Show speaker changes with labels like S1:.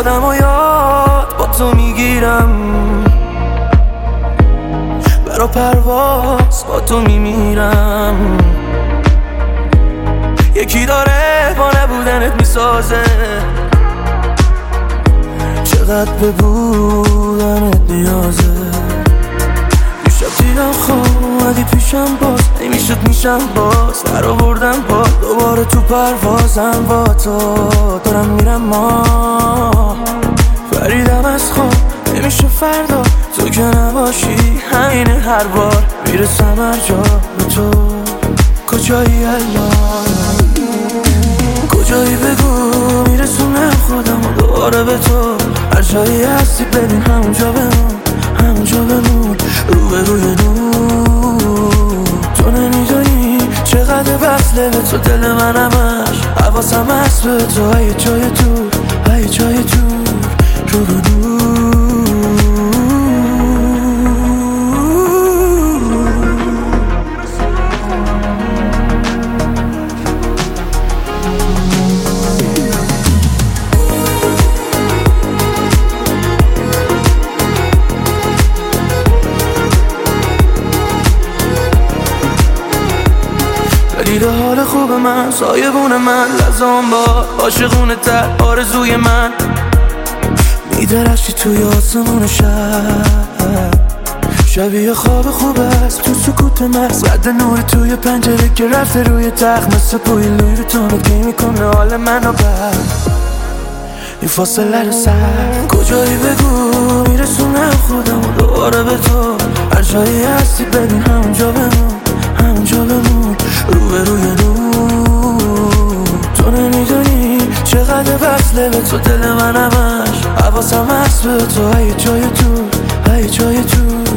S1: خودم و یاد با تو میگیرم، برا پرواز با تو میمیرم. یکی داره با نبودنت میسازه، چقدر به بودنت نیازه. دیشب دیدم خواب اومدی پیشم، باز نمیشد میشم باز در آوردم با دوباره تو پروازم با تو دارم میرم. ما فریدم از خواب نمیشه فردا تو که نباشی، همینه هر بار میرسم هر جا به تو. کجایی الان، کجایی بگو میرسونم خودم و دوباره به تو. هر جایی هستی ببین همونجا بمون، همونجا بمون رو به روی نور. تو نمیدونی چقدر وصله به تو دل من همش، حواسم هست به تو ای جای دور، ای جای دور رو به نور. دیده حال خوب من، سایبون من، لزام با عاشقونه تر آرزوی من. میدرخشی توی آسمون شب، شبیه خواب خوب است تو سکوت مغز. رد نور توی پنجره که رفته روی تخت، مثل بوی لوی رو تونت که میکنه حال منو بر این فاصله رو سر. کجایی بگو میرسونم خودم و دوباره به تو. هر جایی هستی ببین همونجا بمون، همونجا بمون رو به روی نور. تو نمیدونی چقدر وصله به تو دل من همش، حواسم هست به تو ای جای دور، ای جای دور